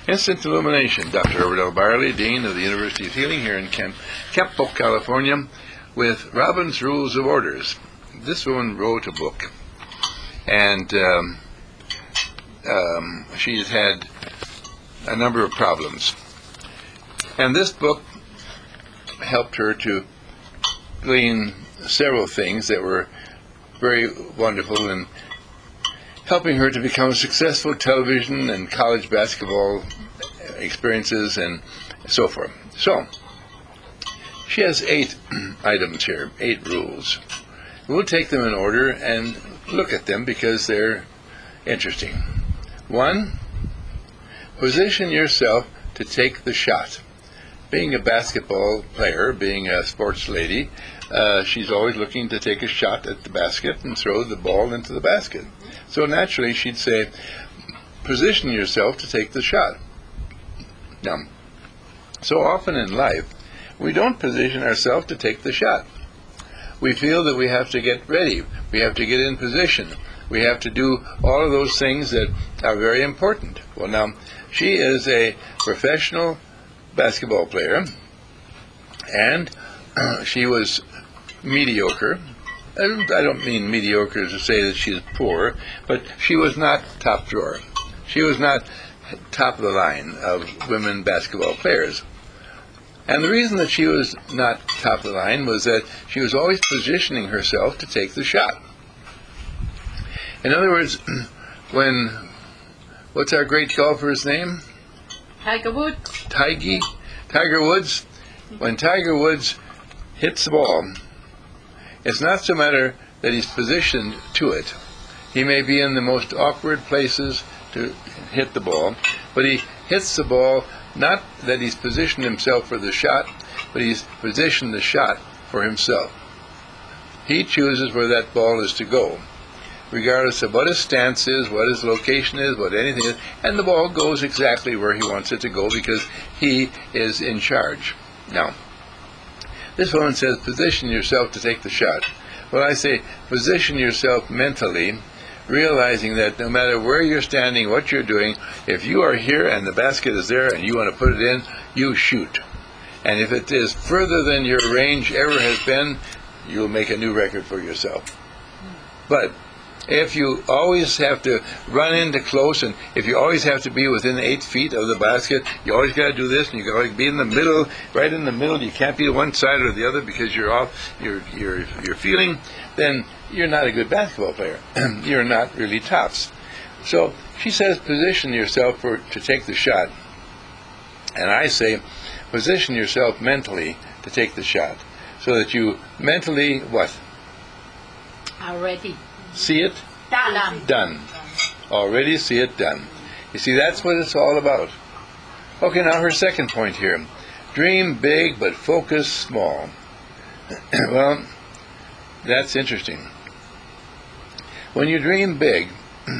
Instant Illumination. Dr. Herbert L. Barley, Dean of the University of Healing here in Campo, California, with Robin's Rules of Orders. This woman wrote a book, and she's had a number of problems. And this book helped her to glean several things that were very wonderful in helping her to become successful television and college basketball experiences and so forth. So, she has 8 items here, 8 rules. We'll take them in order and look at them because they're interesting. 1, position yourself to take the shot. Being a basketball player, being a sports lady, she's always looking to take a shot at the basket and throw the ball into the basket. So naturally she'd say, position yourself to take the shot. Now, so often in life, we don't position ourselves to take the shot. We feel that we have to get ready. We have to get in position. We have to do all of those things that are very important. Well, now, she is a professional basketball player, and she was mediocre. I don't mean mediocre to say that she's poor, but she was not top drawer. She was not top of the line of women basketball players. And the reason that she was not top of the line was that she was always positioning herself to take the shot. In other words, what's our great golfer's name? Tiger Woods. Tiger Woods. When Tiger Woods hits the ball, it's not so matter that he's positioned to it. He may be in the most awkward places to hit the ball, but he hits the ball not that he's positioned himself for the shot, but he's positioned the shot for himself. He chooses where that ball is to go, regardless of what his stance is, what his location is, what anything is, and the ball goes exactly where he wants it to go because he is in charge. Now, this woman says, position yourself to take the shot. Well, I say, position yourself mentally, realizing that no matter where you're standing, what you're doing, if you are here and the basket is there and you want to put it in, you shoot. And if it is further than your range ever has been, you'll make a new record for yourself. But if you always have to run into close, and if you always have to be within 8 feet of the basket, you always got to do this, and you got to be in the middle, right in the middle. You can't be one side or the other because you're off your feeling. Then you're not a good basketball player. You're not really tops. So she says, position yourself to take the shot, and I say, position yourself mentally to take the shot, so that you mentally what? Already. See it? Done. Already see it done. You see, that's what it's all about. Okay, now her second point here. Dream big, but focus small. Well, that's interesting. When you dream big,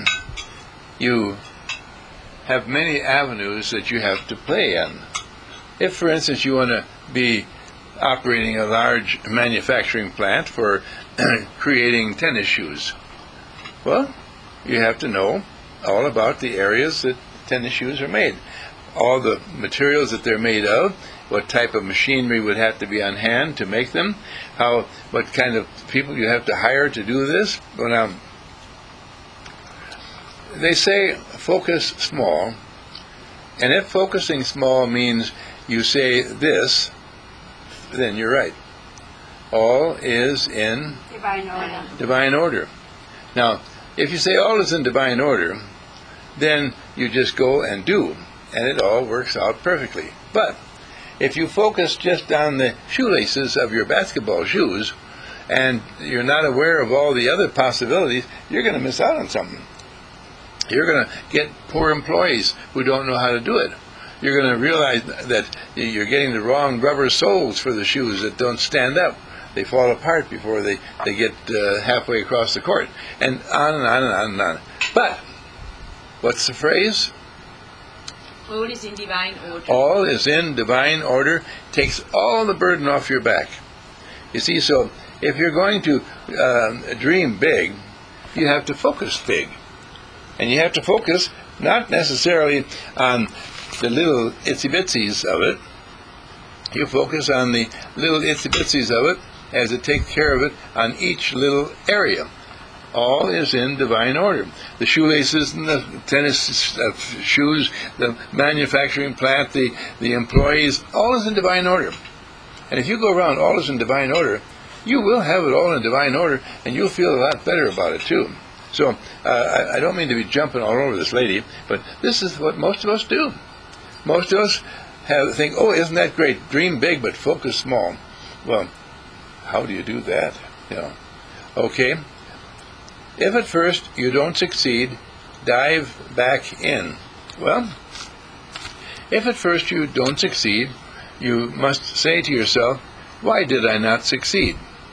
you have many avenues that you have to play in. If, for instance, you want to be operating a large manufacturing plant for creating tennis shoes, well, you have to know all about the areas that tennis shoes are made, all the materials that they're made of, what type of machinery would have to be on hand to make them, what kind of people you have to hire to do this. Well, now, they say focus small, and if focusing small means you say this, then you're right. All is in divine order. Now, if you say all is in divine order, then you just go and do, and it all works out perfectly. But if you focus just on the shoelaces of your basketball shoes, and you're not aware of all the other possibilities, you're going to miss out on something. You're going to get poor employees who don't know how to do it. You're going to realize that you're getting the wrong rubber soles for the shoes that don't stand up. They fall apart before they get halfway across the court. And on and on and on and on. But, what's the phrase? All is in divine order. All is in divine order. Takes all the burden off your back. You see, so if you're going to dream big, you have to focus big. And you have to focus not necessarily on the little itsy-bitsies of it. You focus on the little itsy-bitsies of it as it takes care of it on each little area. All is in divine order. The shoelaces and the tennis shoes, the manufacturing plant, the employees, all is in divine order. And if you go around all is in divine order, you will have it all in divine order, and you'll feel a lot better about it too. So I don't mean to be jumping all over this lady, but this is what most of us do. Most of us think, oh, isn't that great? Dream big, but focus small. Well, how do you do that? Okay. If at first you don't succeed, dive back in. Well, if at first you don't succeed, you must say to yourself, why did I not succeed?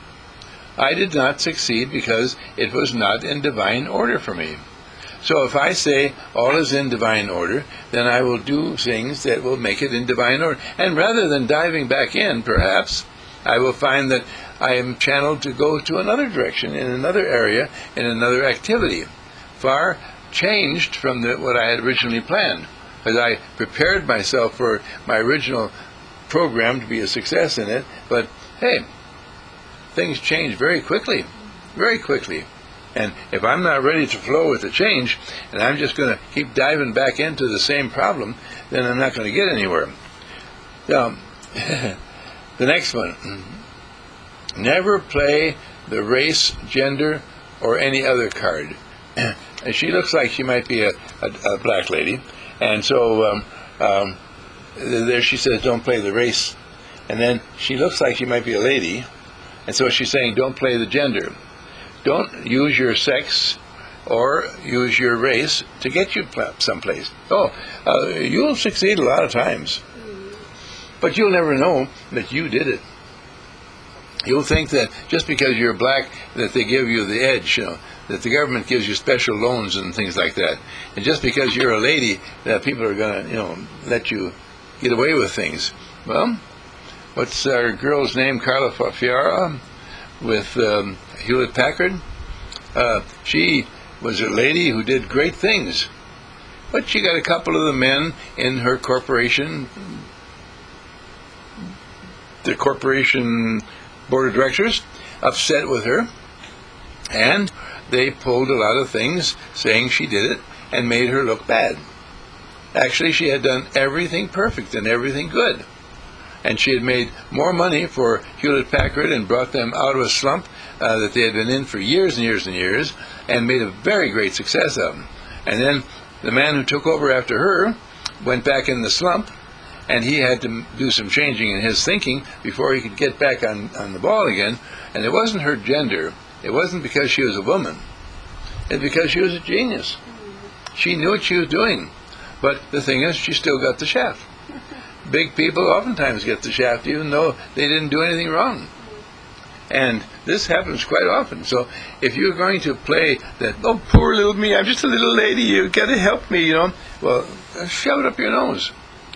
I did not succeed because it was not in divine order for me. So if I say all is in divine order, then I will do things that will make it in divine order. And rather than diving back in, perhaps, I will find that I am channeled to go to another direction, in another area, in another activity, far changed from what I had originally planned. As I prepared myself for my original program to be a success in it, but hey, things change very quickly, very quickly. And if I'm not ready to flow with the change, and I'm just going to keep diving back into the same problem, then I'm not going to get anywhere. Now, the next one. Never play the race, gender, or any other card. And she looks like she might be a black lady. And so there she says, don't play the race. And then she looks like she might be a lady. And so she's saying, don't play the gender. Don't use your sex or use your race to get you someplace. You'll succeed a lot of times. But you'll never know that you did it. You'll think that just because you're black that they give you the edge, that the government gives you special loans and things like that. And just because you're a lady that people are going to, let you get away with things. Well, what's our girl's name, Carla Fiara, with Hewlett-Packard? She was a lady who did great things. But she got a couple of the men in her corporation, the corporation board of directors, upset with her, and they pulled a lot of things saying she did it and made her look bad. Actually, she had done everything perfect and everything good, and she had made more money for Hewlett-Packard and brought them out of a slump that they had been in for years and years and years, and made a very great success of them. And then the man who took over after her went back in the slump, and he had to do some changing in his thinking before he could get back on the ball again. And it wasn't her gender. It wasn't because she was a woman. It's because she was a genius. She knew what she was doing. But the thing is, she still got the shaft. Big people oftentimes get the shaft even though they didn't do anything wrong. And this happens quite often. So if you're going to play that, oh, poor little me, I'm just a little lady, you've got to help me, well, shove it up your nose,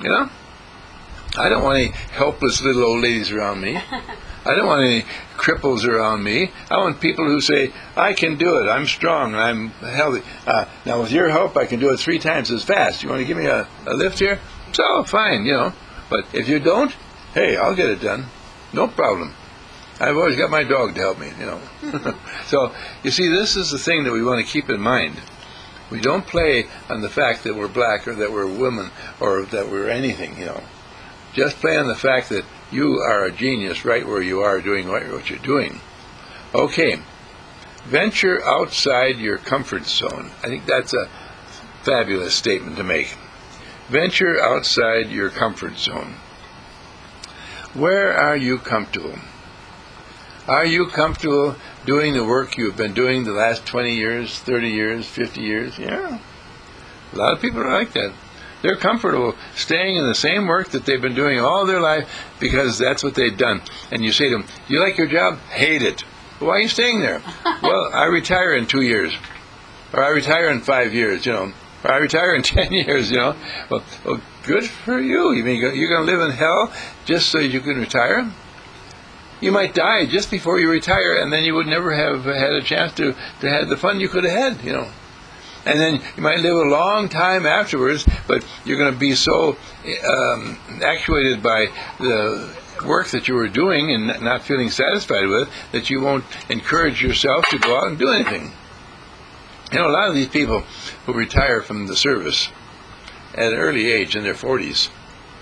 I don't want any helpless little old ladies around me. I don't want any cripples around me. I want people who say, I can do it, I'm strong, I'm healthy. Now with your help, I can do it 3 times as fast. You want to give me a lift here? So, fine, But if you don't, hey, I'll get it done. No problem. I've always got my dog to help me, So, you see, this is the thing that we want to keep in mind. We don't play on the fact that we're black or that we're women or that we're anything, Just play on the fact that you are a genius right where you are doing what you're doing. Okay. Venture outside your comfort zone. I think that's a fabulous statement to make. Venture outside your comfort zone. Where are you comfortable? Are you comfortable doing the work you've been doing the last 20 years, 30 years, 50 years? Yeah. A lot of people are like that. They're comfortable staying in the same work that they've been doing all their life because that's what they've done. And you say to them, do you like your job? Hate it. Well, why are you staying there? Well, I retire in 2 years. Or I retire in 5 years, Or I retire in 10 years, Well, good for you. You mean you're going to live in hell just so you can retire? You might die just before you retire, and then you would never have had a chance to have the fun you could have had, And then you might live a long time afterwards, but you're going to be so actuated by the work that you were doing and not feeling satisfied with that you won't encourage yourself to go out and do anything. You know, a lot of these people who retire from the service at an early age, in their 40s,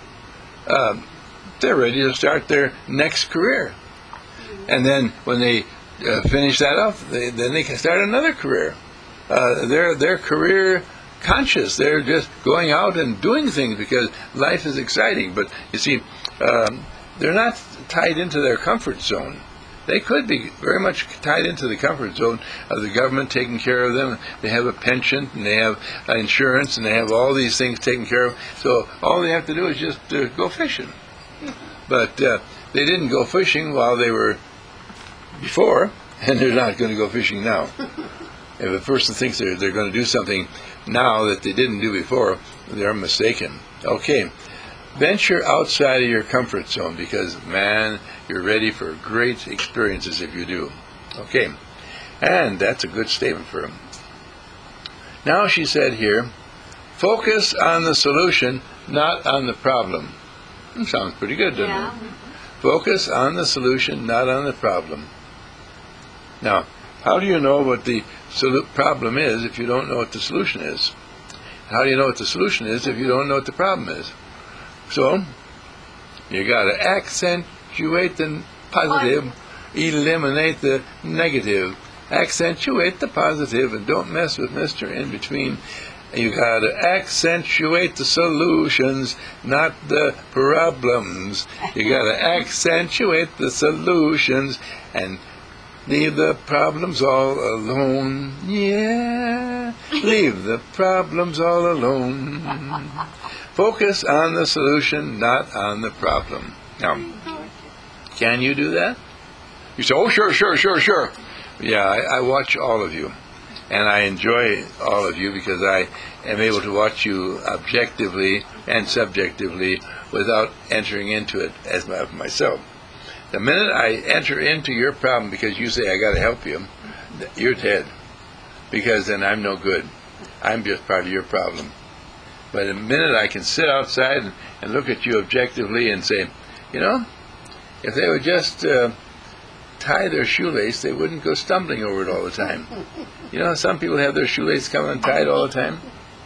they're ready to start their next career. And then when they finish that up, then they can start another career. They're career conscious. They're just going out and doing things because life is exciting. But you see, they're not tied into their comfort zone. They could be very much tied into the comfort zone of the government taking care of them. They have a pension, and they have insurance, and they have all these things taken care of. So all they have to do is just go fishing. But they didn't go fishing while they were before, and they're not going to go fishing now. If a person thinks they're going to do something now that they didn't do before, they're mistaken. Okay, venture outside of your comfort zone because, man, you're ready for great experiences if you do. Okay, and that's a good statement for him. Now she said here, focus on the solution, not on the problem. Sounds pretty good, doesn't it? Focus on the solution, not on the problem. Now, how do you know what the problem is if you don't know what the solution is? How do you know what the solution is if you don't know what the problem is? So, you got to accentuate the positive, eliminate the negative. Accentuate the positive and don't mess with Mr. In Between. You got to accentuate the solutions, not the problems. You got to accentuate the solutions and leave the problems all alone. Yeah, leave the problems all alone. Focus on the solution, not on the problem. Now, can you do that? You say, oh, sure. Yeah, I watch all of you. And I enjoy all of you because I am able to watch you objectively and subjectively without entering into it as myself. The minute I enter into your problem because you say I got to help you, you're dead. Because then I'm no good. I'm just part of your problem. But the minute I can sit outside and look at you objectively and say, you know, if they would just tie their shoelace, they wouldn't go stumbling over it all the time. You know, some people have their shoelace come untied all the time.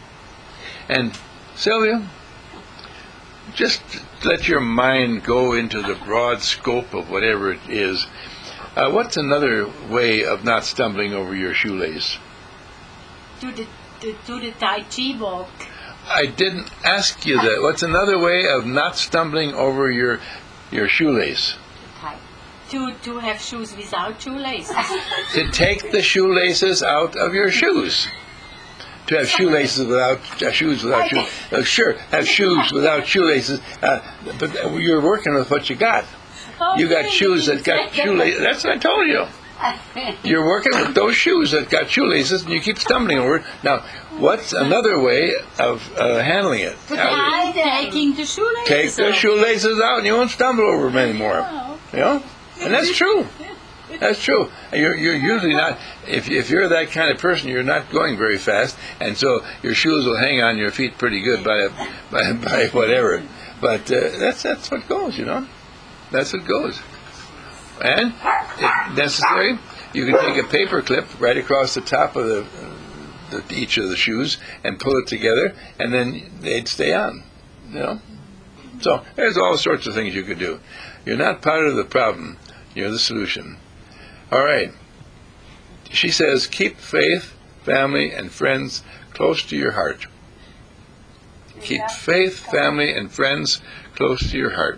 And Sylvia, just let your mind go into the broad scope of whatever it is. What's another way of not stumbling over your shoelace? Do the Tai Chi walk. I didn't ask you that. What's another way of not stumbling over your shoelace? To have shoes without shoelaces. To take the shoelaces out of your shoes. To have shoelaces without shoes without shoes. Sure, have shoes without shoelaces. But you're working with what you got. You got shoes that got shoelaces. That's what I told you. You're working with those shoes that got shoelaces, and you keep stumbling over it. Now, what's another way of handling it? Taking the shoelaces. Take the shoelaces out, and you won't stumble over them anymore. You know, and that's true. That's true. You're usually not. If you're that kind of person, you're not going very fast, and so your shoes will hang on your feet pretty good by whatever. But that's what goes. You know, that's what goes. And if necessary, you can take a paper clip right across the top of each of the shoes and pull it together, and then they'd stay on. You know. So there's all sorts of things you could do. You're not part of the problem. You're the solution. All right. She says, keep faith, family, and friends close to your heart. Keep faith, family, and friends close to your heart.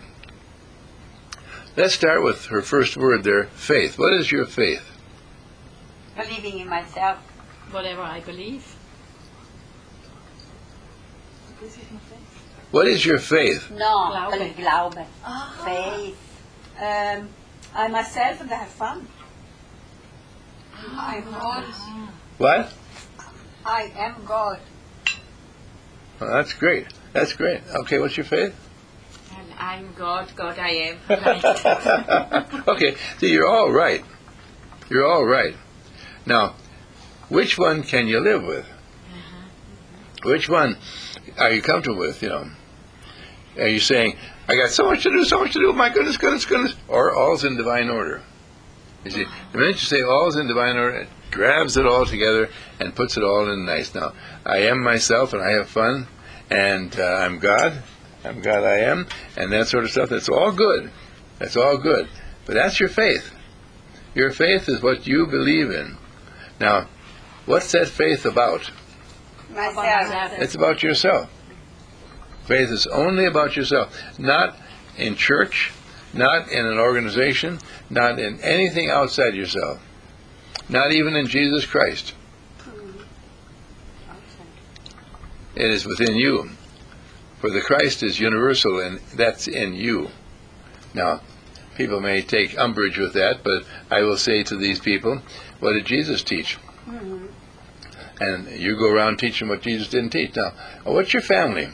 Let's start with her first word there, faith. What is your faith? Believing in myself. Whatever I believe. What is your faith? No, Glaube. Faith. I myself and I have fun. I am God. What? I am God. Well, that's great. That's great. Okay, what's your faith? And I'm God, God I am. Okay, so you're all right. You're all right. Now, which one can you live with? Which one are you comfortable with, Are you saying, I got so much to do, my goodness, goodness, goodness, or all's in divine order? You see, the minute you say all's in divine order, it grabs it all together and puts it all in nice. Now, I am myself and I have fun, and I'm God I am, and that sort of stuff. That's all good. That's all good. But that's your faith. Your faith is what you believe in. Now, what's that faith about? Myself. It's about yourself. Faith is only about yourself. Not in church, not in an organization, not in anything outside yourself. Not even in Jesus Christ. It is within you. For the Christ is universal, and that's in you. Now, people may take umbrage with that, but I will say to these people, what did Jesus teach? Mm-hmm. And you go around teaching what Jesus didn't teach. Now, what's your family?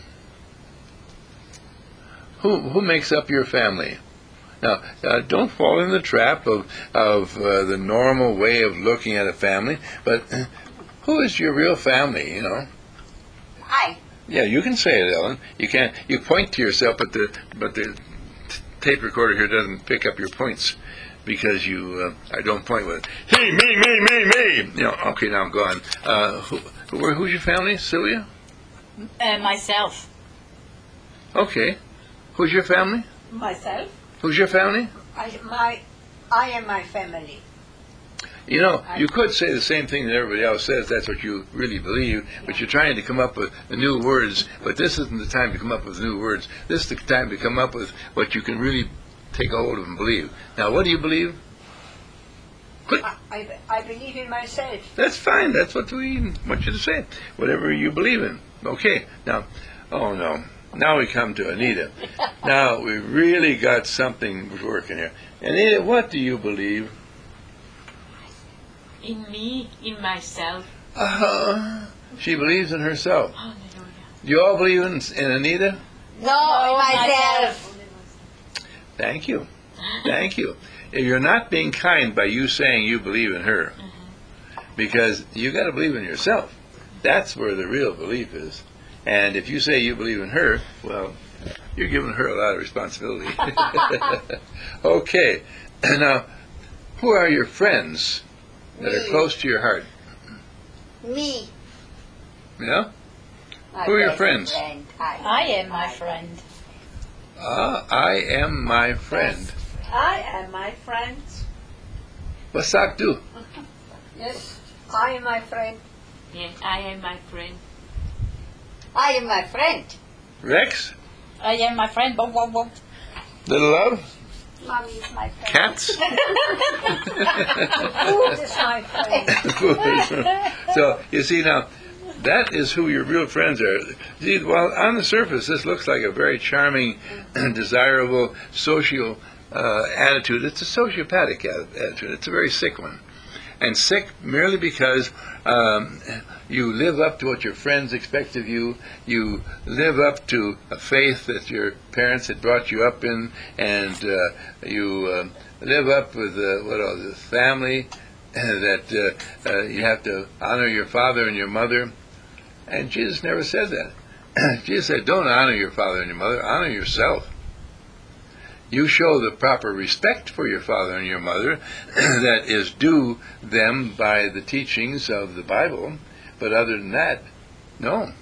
Who makes up your family? Now, don't fall in the trap of the normal way of looking at a family, but who is your real family, I. Yeah, you can say it, Ellen. You can't. You point to yourself, but the tape recorder here doesn't pick up your points because I don't point with it. Hey, me. Okay, now I'm gone. Who's your family, Sylvia? Myself. Okay. Who's your family? Myself. Who's your family? I am my family. You could say the same thing that everybody else says. That's what you really believe, but you're trying to come up with new words. But this isn't the time to come up with new words. This is the time to come up with what you can really take a hold of and believe. Now, what do you believe? I believe in myself. That's fine. That's what we want you to say. Whatever you believe in. Okay. Now, oh no. Now we come to Anita. Now we really got something working here. Anita, what do you believe? In me, in myself. She believes in herself. Hallelujah. Do you all believe in Anita? No, myself. Thank you. Thank you. You're not being kind by you saying you believe in her. Because you got to believe in yourself. That's where the real belief is. And if you say you believe in her, well, you're giving her a lot of responsibility. Okay. Now, who are your friends that are close to your heart? Me. Yeah? Who are your friends? I am my friend. I am my friend. I am my friend. What's that do? Yes, I am my friend. Yes, I am my friend. I am my friend. Rex? I am my friend. Boom, boom, boom. Little Love? Mommy is my friend. Cats? Food is my friend. So, you see now, that is who your real friends are. See, while on the surface this looks like a very charming, desirable, social attitude, it's a sociopathic attitude. It's a very sick one. And sick merely because you live up to what your friends expect of you. You live up to a faith that your parents had brought you up in, and you live up with the family that you have to honor your father and your mother. And Jesus never said that. Jesus said, don't honor your father and your mother, honor yourself. You show the proper respect for your father and your mother that is due them by the teachings of the Bible, but other than that, no.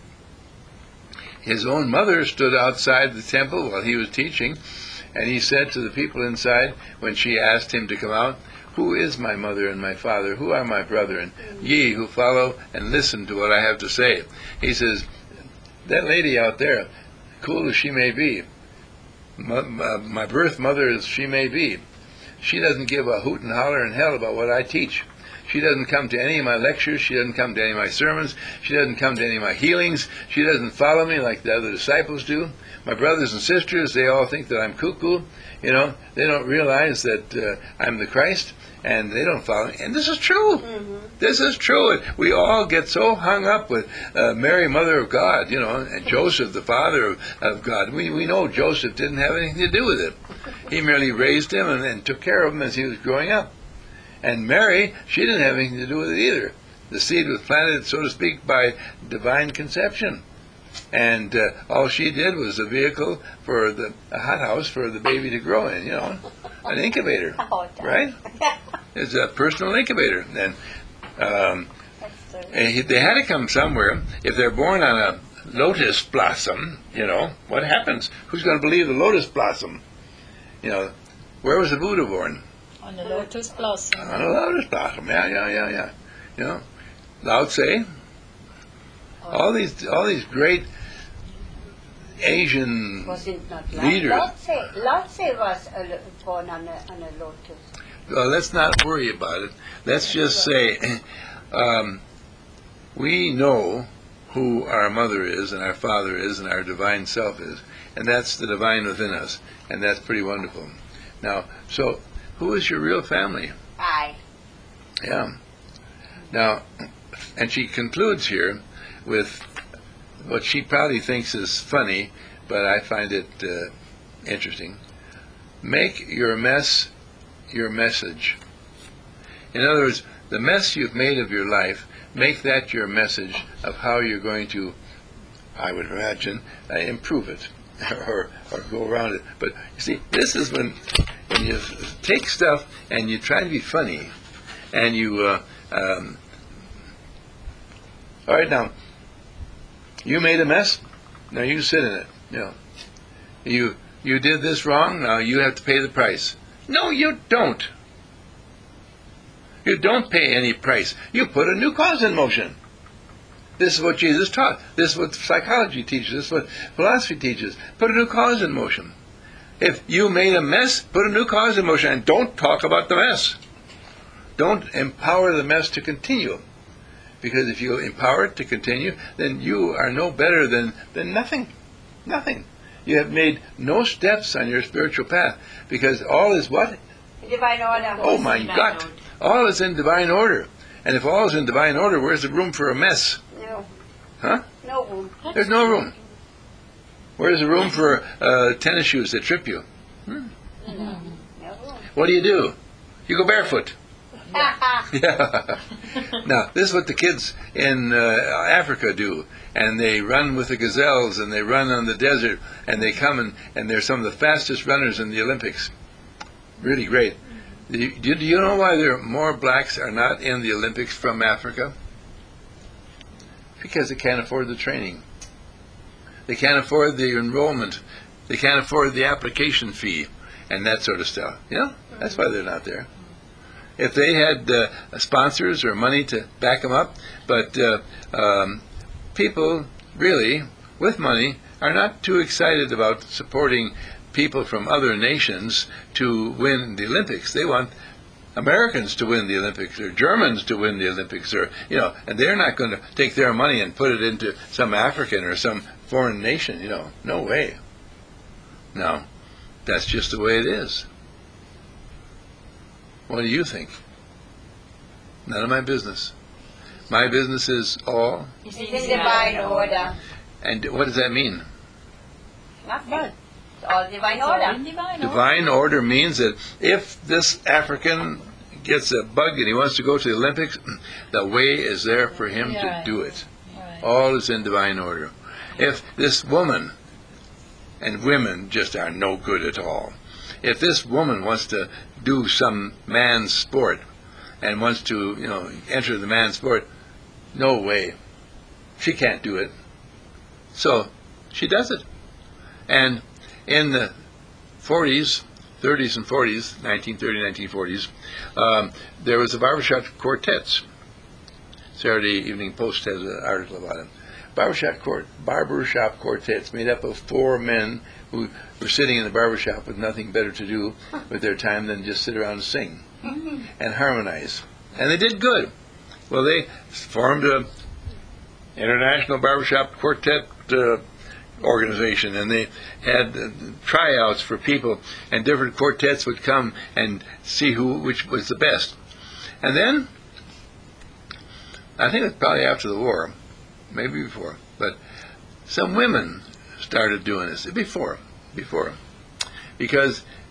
His own mother stood outside the temple while he was teaching, and he said to the people inside, when she asked him to come out, who is my mother and my father? Who are my brethren? Ye who follow and listen to what I have to say. He says, that lady out there, cool as she may be, my birth mother as she may be, she doesn't give a hoot and holler in hell about what I teach. She doesn't come to any of my lectures. She doesn't come to any of my sermons. She doesn't come to any of my healings. She doesn't follow me like the other disciples do. My brothers and sisters, they all think that I'm cuckoo. They don't realize that I'm the Christ, and they don't follow me. And this is true. Mm-hmm. This is true. We all get so hung up with Mary, Mother of God, and Joseph, the father of God. We know Joseph didn't have anything to do with it. He merely raised him and took care of him as he was growing up. And Mary, she didn't have anything to do with it either. The seed was planted, so to speak, by divine conception. And all she did was a vehicle for a hothouse for the baby to grow in, an incubator, right? It's a personal incubator. And they had to come somewhere. If they're born on a lotus blossom, what happens? Who's going to believe the lotus blossom? Where was the Buddha born? On the lotus blossom. On a lotus blossom, yeah. Lao Tse, all these great Asian Was it not leaders. Lao Tse was born on a lotus. Well, let's not worry about it. Let's just say we know who our mother is and our father is and our divine self is, and that's the divine within us, and that's pretty wonderful. Now, so who is your real family? I. Yeah. Now, and she concludes here with what she probably thinks is funny, but I find it interesting. Make your mess your message. In other words, the mess you've made of your life, make that your message of how you're going to, I would imagine, improve it or go around it. But you see, this is when you take stuff and you try to be funny, and you all right, now, you made a mess, now you sit in it. You did this wrong, now you have to pay the price. No, you don't. You don't pay any price. You put a new cause in motion. This is what Jesus taught. This is what psychology teaches. This is what philosophy teaches. Put a new cause in motion. If you made a mess, put a new cause in motion, and don't talk about the mess. Don't empower the mess to continue. Because if you empower it to continue, then you are no better than nothing. Nothing. You have made no steps on your spiritual path. Because all is what? Divine order. Oh my God. All is in divine order. And if all is in divine order, where's the room for a mess? No. Huh? No room. There's no room. Where's the room for tennis shoes that trip you? No room. What do? You go barefoot. Yeah. Now, this is what the kids in Africa do. And they run with the gazelles, and they run on the desert, and they come, and they're some of the fastest runners in the Olympics. Really great. Do you know why there are more blacks are not in the Olympics from Africa? Because they can't afford the training. They can't afford the enrollment. They can't afford the application fee and that sort of stuff. That's why they're not there. If they had sponsors or money to back them up, but people really with money are not too excited about supporting people from other nations to win the Olympics. They want Americans to win the Olympics, or Germans to win the Olympics, or and they're not going to take their money and put it into some African or some foreign nation. No way. No, that's just the way it is. What do you think? None of my business. My business is all. It's in divine order. And what does that mean? Nothing. It's all divine order. Divine order means that if this African gets a bug and he wants to go to the Olympics, the way is there for him to do it. Right. All is in divine order. If this woman, and women just are no good at all, if this woman wants to do some man's sport and wants to, enter the man's sport, no way. She can't do it. So she does it. And in the 40s, 30s and 40s, 1930, 1940s, there was the barbershop quartets. Saturday Evening Post has an article about it. Barbershop quartets made up of 4 men who were sitting in the barbershop with nothing better to do with their time than just sit around and sing and harmonize. And they did good. Well, they formed an international barbershop quartet organization, and they had tryouts for people, and different quartets would come and see which was the best. And then, I think it was probably after the war, maybe before, but some women started doing this before, because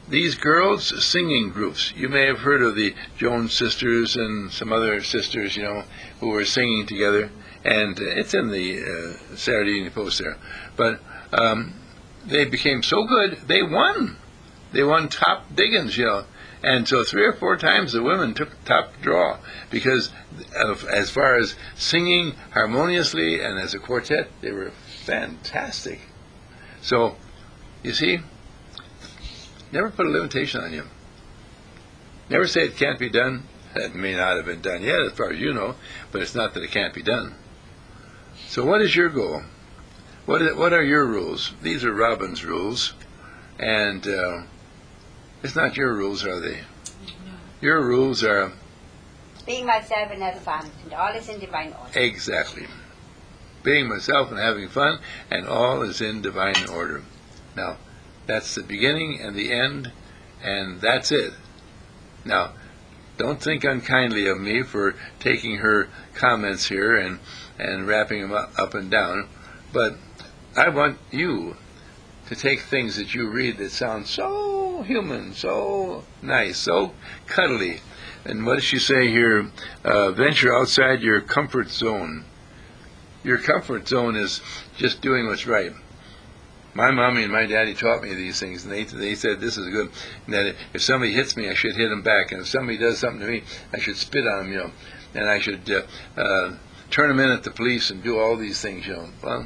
these girls' singing groups. You may have heard of the Jones Sisters and some other sisters, who were singing together, and it's in the Saturday Evening Post there. But they became so good, they won. They won top diggings, And so 3 or 4 times the women took top draw because as far as singing harmoniously and as a quartet, they were fantastic. So, you see, never put a limitation on you. Never say it can't be done. That may not have been done yet as far as you know, but it's not that it can't be done. So what is your goal? What are your rules? These are Robin's rules, and it's not your rules, are they? No. Your rules are... Being myself and having fun, and all is in divine order. Exactly. Being myself and having fun, and all is in divine order. Now, that's the beginning and the end, and that's it. Now, don't think unkindly of me for taking her comments here and wrapping them up and down, but I want you to take things that you read that sound so human, so nice, so cuddly. And what does she say here? Venture outside your comfort zone. Your comfort zone is just doing what's right. My mommy and my daddy taught me these things, and they said this is good, and that if somebody hits me, I should hit them back, and if somebody does something to me, I should spit on them, and I should turn them in at the police and do all these things, Well,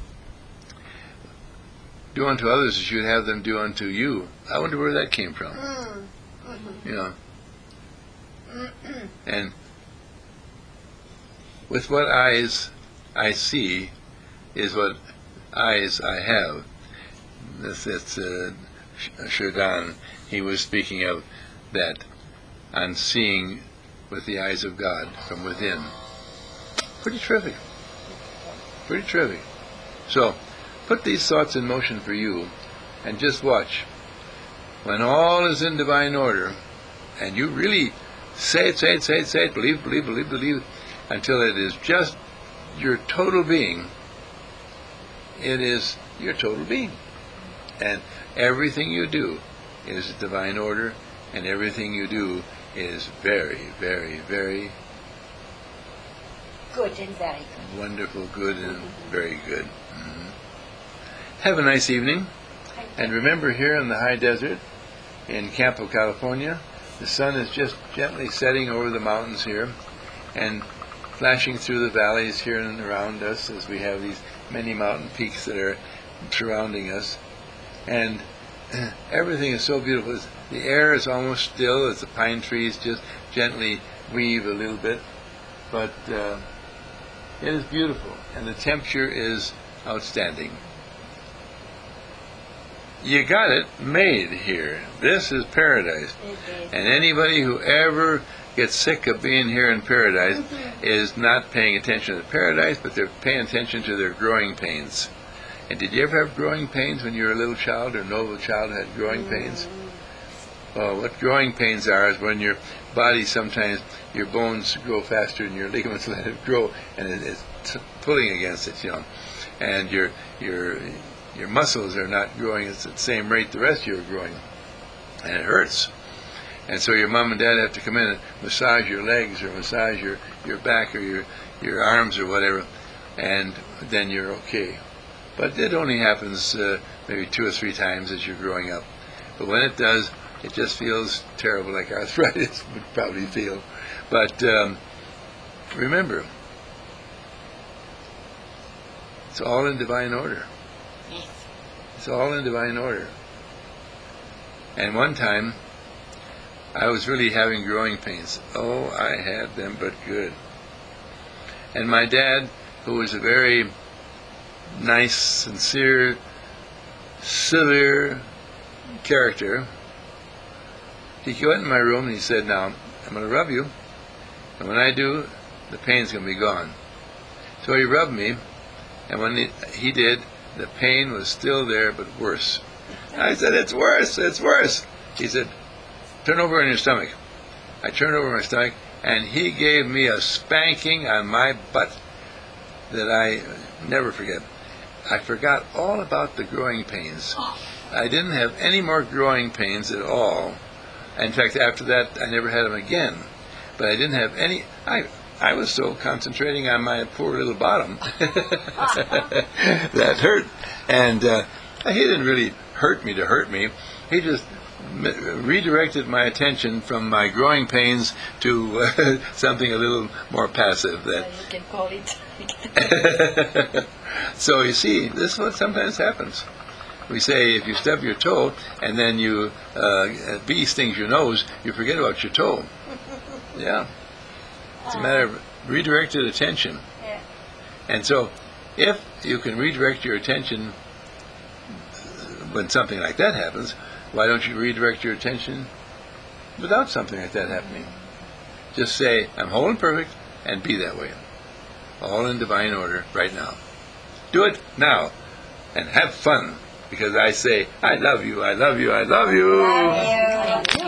do unto others as you'd have them do unto you. I wonder where that came from. And with what eyes I see is what eyes I have. That's Sheridan. He was speaking of that on seeing with the eyes of God from within. Pretty terrific. Pretty terrific. So, put these thoughts in motion for you, and just watch. When all is in divine order, and you really say it, believe, until it is just your total being, it is your total being. And everything you do is divine order, and everything you do is very, very, very good and very good. Wonderful, good, and very good. Have a nice evening. And remember, here in the high desert, in Campo, California, the sun is just gently setting over the mountains here and flashing through the valleys here and around us as we have these many mountain peaks that are surrounding us. And everything is so beautiful. The air is almost still as the pine trees just gently weave a little bit. But it is beautiful, and the temperature is outstanding. You got it made here. This is paradise. And anybody who ever gets sick of being here in paradise is not paying attention to paradise, but they're paying attention to their growing pains. And did you ever have growing pains when you were a little child or know of a child who had growing pains? Well, what growing pains are is when your body sometimes, your bones grow faster and your ligaments let it grow, and it's pulling against it, and your muscles are not growing at the same rate the rest of you are growing, and it hurts. And so your mom and dad have to come in and massage your legs or massage your back or your arms or whatever, and then you're okay. But it only happens maybe 2 or 3 times as you're growing up. But when it does, it just feels terrible, like arthritis would probably feel. But remember, it's all in divine order. Yes. It's all in divine order. And one time, I was really having growing pains. Oh, I had them but good. And my dad, who was a very nice, sincere, severe character, he went in my room and he said, "Now, I'm going to rub you, and when I do, the pain's going to be gone." So he rubbed me, and when he did, the pain was still there, but worse. I said, "It's worse, it's worse." He said, "Turn over on your stomach." I turned over my stomach, and he gave me a spanking on my butt that I never forget. I forgot all about the growing pains. I didn't have any more growing pains at all. In fact, after that, I never had them again. But I didn't have any. I was so concentrating on my poor little bottom that hurt. And he didn't really hurt me to hurt me. He just redirected my attention from my growing pains to something a little more passive. You can call it. So you see, this is what sometimes happens. We say if you stub your toe and then you a bee stings your nose, you forget about your toe. Yeah, it's a matter of redirected attention. Yeah. And so, if you can redirect your attention when something like that happens, why don't you redirect your attention without something like that happening? Just say, I'm whole and perfect, and be that way. All in divine order right now. Do it now, and have fun, because I say, I love you, I love you, I love you. Love you.